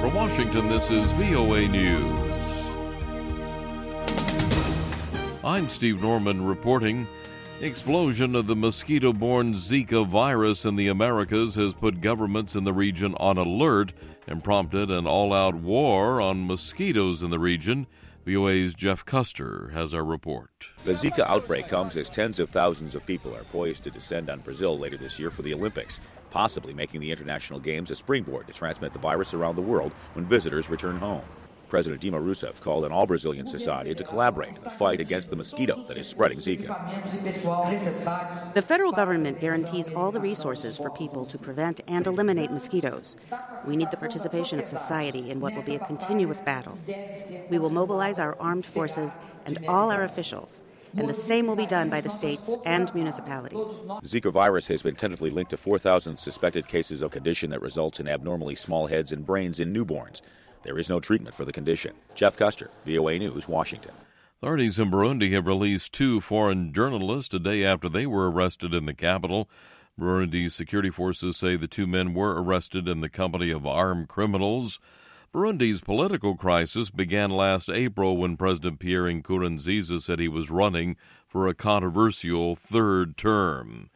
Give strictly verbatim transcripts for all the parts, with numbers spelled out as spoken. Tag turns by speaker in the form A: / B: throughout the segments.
A: From Washington, this is V O A News. I'm Steve Norman reporting. The explosion of the mosquito-borne Zika virus in the Americas has put governments in the region on alert and prompted an all-out war on mosquitoes in the region. V O A's Jeff Custer has our report.
B: The Zika outbreak comes as tens of thousands of people are poised to descend on Brazil later this year for the Olympics, possibly making the International Games a springboard to transmit the virus around the world when visitors return home. President Dilma Rousseff called on all Brazilian society to collaborate in the fight against the mosquito that is spreading Zika.
C: The federal government guarantees all the resources for people to prevent and eliminate mosquitoes. We need the participation of society in what will be a continuous battle. We will mobilize our armed forces and all our officials, and the same will be done by the states and municipalities.
B: The Zika virus has been tentatively linked to four thousand suspected cases of a condition that results in abnormally small heads and brains in newborns. There is no treatment for the condition. Jeff Custer, V O A News, Washington.
A: Authorities in Burundi have released two foreign journalists a day after they were arrested in the capital. Burundi's security forces say the two men were arrested in the company of armed criminals. Burundi's political crisis began last April when President Pierre Nkurunziza said he was running for a controversial third term.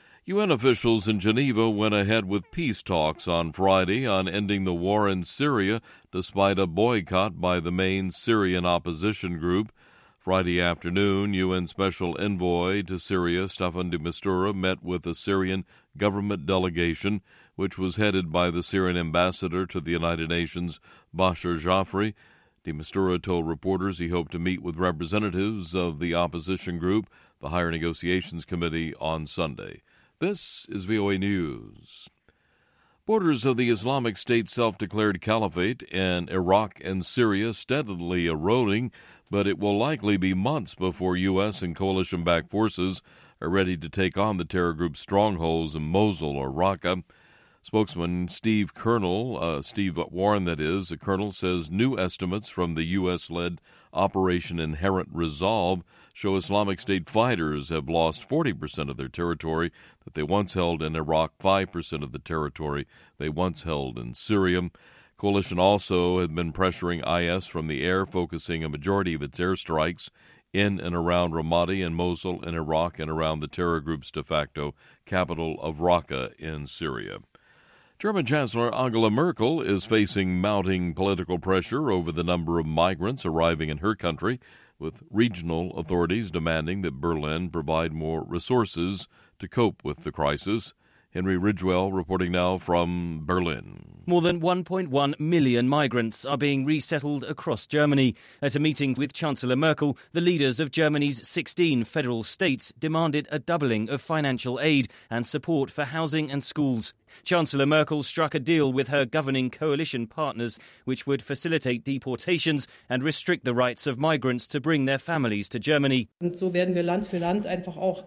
A: U N officials in Geneva went ahead with peace talks on Friday on ending the war in Syria, despite a boycott by the main Syrian opposition group. Friday afternoon, U N Special Envoy to Syria, Staffan de Mistura, met with the Syrian government delegation, which was headed by the Syrian ambassador to the United Nations, Bashar Jafri. De Mistura told reporters he hoped to meet with representatives of the opposition group, the Higher Negotiations Committee, on Sunday. This is V O A News. Borders of the Islamic State self-declared caliphate in Iraq and Syria steadily eroding, but it will likely be months before U S and coalition-backed forces are ready to take on the terror group's strongholds in Mosul or Raqqa. Spokesman Steve Colonel, uh, Steve Warren, that is, the colonel says new estimates from the U S-led Operation Inherent Resolve show Islamic State fighters have lost forty percent of their territory that they once held in Iraq, five percent of the territory they once held in Syria. Coalition also had been pressuring I S from the air, focusing a majority of its airstrikes in and around Ramadi and Mosul in Iraq and around the terror group's de facto capital of Raqqa in Syria. German Chancellor Angela Merkel is facing mounting political pressure over the number of migrants arriving in her country, with regional authorities demanding that Berlin provide more resources to cope with the crisis. Henry Ridgewell reporting now from Berlin.
D: More than one point one million migrants are being resettled across Germany. At a meeting with Chancellor Merkel, the leaders of Germany's sixteen federal states demanded a doubling of financial aid and support for housing and schools. Chancellor Merkel struck a deal with her governing coalition partners, which would facilitate deportations and restrict the rights of migrants to bring their families to Germany.
E: Und so werden wir Land für Land einfach auch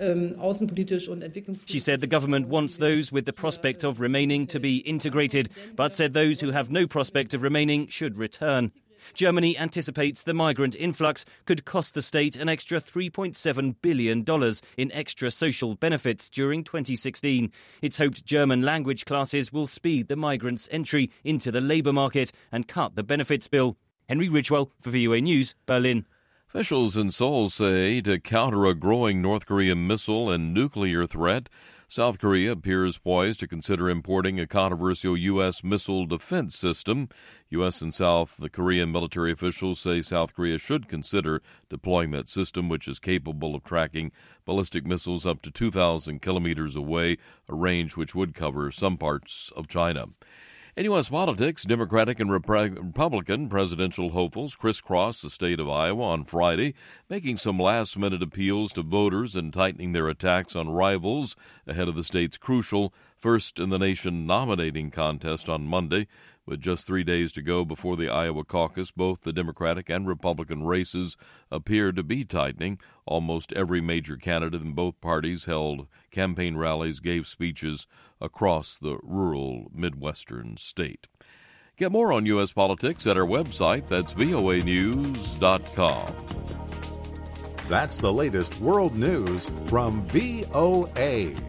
D: She said the government wants those with the prospect of remaining to be integrated, but said those who have no prospect of remaining should return. Germany anticipates the migrant influx could cost the state an extra three point seven billion dollars in extra social benefits during twenty sixteen. It's hoped German language classes will speed the migrants' entry into the labour market and cut the benefits bill. Henry Ridgewell for V O A News, Berlin.
A: Officials in Seoul say to counter a growing North Korean missile and nuclear threat, South Korea appears poised to consider importing a controversial U S missile defense system. U S and South Korean military officials say South Korea should consider deploying that system, which is capable of tracking ballistic missiles up to two thousand kilometers away, a range which would cover some parts of China. In U S politics, Democratic and Republican presidential hopefuls crisscrossed the state of Iowa on Friday, making some last-minute appeals to voters and tightening their attacks on rivals ahead of the state's crucial first-in-the-nation nominating contest on Monday. With just three days to go before the Iowa caucus, both the Democratic and Republican races appear to be tightening. Almost every major candidate in both parties held campaign rallies, gave speeches across the rural Midwestern state. Get more on U S politics at our website. That's V O A news dot com.
F: That's the latest world news from V O A.